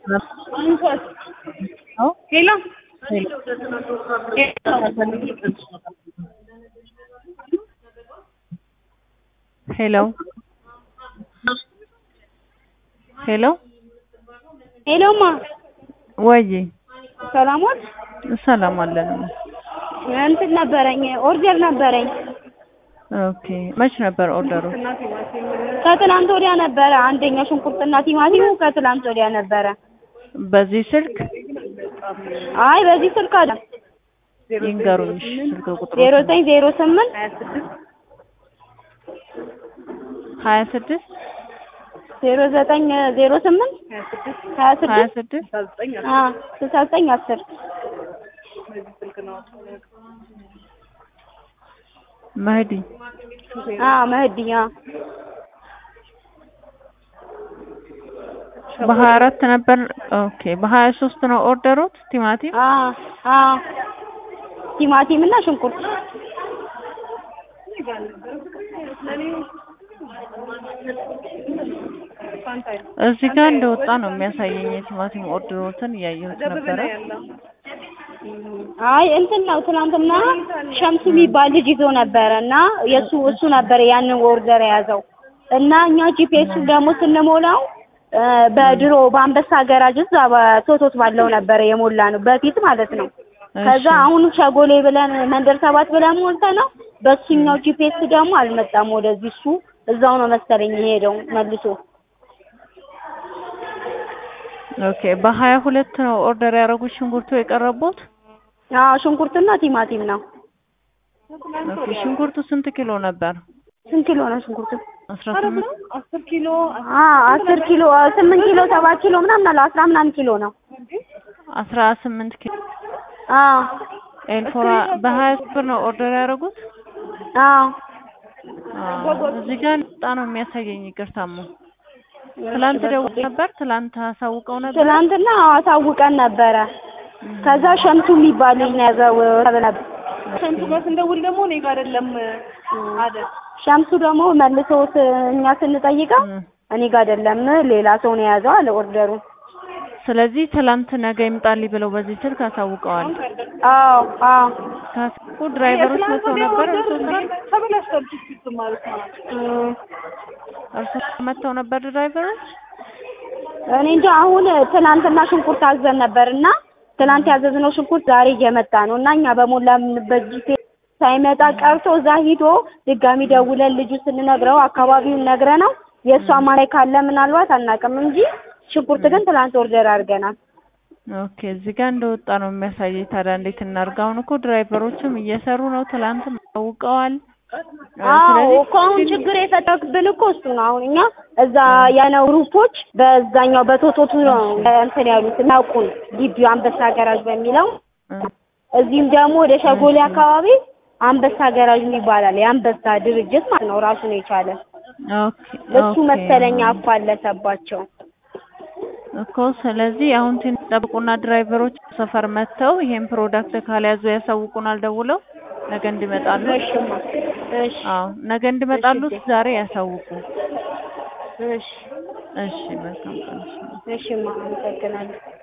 Hello? Hello. Hello. Hello, ma. ወይዬ ሰላሞት ሰላም አለን። እንትን ነበረኝ ኦርደር ነበረኝ። ኦኬ መች ነበር ኦርደሩ? ከትላንት ወዲያ ነበረ። አንደኛ ሽንኩርትና ቲማቲሙ ከትላንት ወዲያ ነበረ። በዚህ ስልክ አይ በዚህ ስልክ አለ። ይንገሩኝ ስልክ ቁጥሩ 0908 26 0908 26 69 10 መህዲ መህዲ በ24 ነበር። ኦኬ በ23 ነው ኦርደሩት ቲማቲም ቲማቲም እና ሽንኩርት እዚህ ጋር እንደወጣ ነው የሚያሳየኝ። የቲማቲም ኦርደሮትን እያየሁት ነበረ። አይ እንትን ነው ትናንትና ሸምሱ የሚባል ልጅ ይዞ ነበረና እሱ ነበር ያንን ኦርደር የያዘው እና እኛ ጂፒኤስ ደግሞ ስንሞላው በድሮ በአንበሳ ገራጅ እዛ በቶቶት ባለው ነበር የሞላ ነው በፊት ማለት ነው። ከዛ አሁን ሸጎሌ ብለን መንደር 7 ብለን ሞልተ ነው በሱኛው ጂፒኤስ ደግሞ አልመጣም ወደዚህ። እሱ እዛው ነው መሰለኝ የሄደው መልሶ። ኦኬ በ22 ነው ኦርደር ያደረጉት ሽንኩርቱ የቀረቡት? ሽንኩርትና ቲማቲም ነው። ኦኬ ሽንኩርቱ ስንት ኪሎ ነበር? ስንት ኪሎ ነው ሽንኩርቱ? 18 10 ኪሎ 10 ኪሎ 8 ኪሎ 7 ኪሎ ምናምን አለ 10 ምናምን ኪሎ ነው። 18 ኪሎ ኤልፎራ በ20 ብር ነው ኦርደር ያደረጉት? እዚህ ጋር ነው የሚያሳየኝ። ይቅርታሙ ትላንት ደውል ነበር። ትላንት አሳውቀው ነበር። ትላንትና አሳውቀን ነበረ። ከዛ ሸምሱ የሚባል ልጅ ነው ያዘው ተብላ ሸምሱ ጋር ስንደውል ደግሞ እኔ ጋር አይደለም አለ። ሸምሱ ደግሞ መልሶት እኛ ስንጠይቀው እኔ ጋር አይደለም ሌላ ሰው ነው የያዘው አለ ኦርደሩ። ስለዚህ ትላንት ነገ ይምጣልኝ ብለው በዚህ ስልክ አሳውቀዋል። ታስቁ ድራይቨሮች መጥተው ነበር። እርሱ መጥተው ነበር ድራይቨሮች። እኔ እንጃ አሁን ትናንትና ሽንኩርት አዘን ነበርና ትናንት ያዘዝነው ሽንኩርት ዛሬ እየመጣ ነው እና እኛ በሞላንበት ጊዜ ሳይመጣ ቀርቶ እዛ ሂዶ ድጋሚ ደውለን ልጁ ስንነግረው አካባቢውን ነግረነው የእሱ አማራጭ ካለ ምናልባት አናውቅም እንጂ ሽንኩርት ግን ትላንት ኦርደር አድርገናል። ኦኬ እዚህ ጋር እንደወጣ ነው የሚያሳየኝ። ታዲያ እንዴት እናድርግ? አሁን እኮ ድራይቨሮችም እየሰሩ ነው። ትላንትም አውቀዋል። እኮ አሁን ችግር የፈጠረብን እኮ እሱ ነው። አሁን እኛ እዛ ያለው ግሩፖች በዛኛው በቶቶቱ ነው እንትን ያሉት እናውቁን ግቢው አንበሳ ገራጅ በሚለው እዚህም ደግሞ ወደ ሸጎሌ አካባቢ አንበሳ ገራጅ ይባላል። የአንበሳ ድርጅት ማለት ነው ራሱን የቻለ። እሱ መሰለኛ አፋለሰባቸው እኮ። ስለዚህ አሁን ጠብቁና ድራይቨሮች ሰፈር መጥተው ይሄን ፕሮዳክት ካልያዙ ያሳውቁናል ደውለው ነገ እንዲመጣሉ። እሺ ነገ እንዲመጣሉ ዛሬ ያሳውቁ። እሺ መልካም ቀን። እሺ አመሰግናለሁ።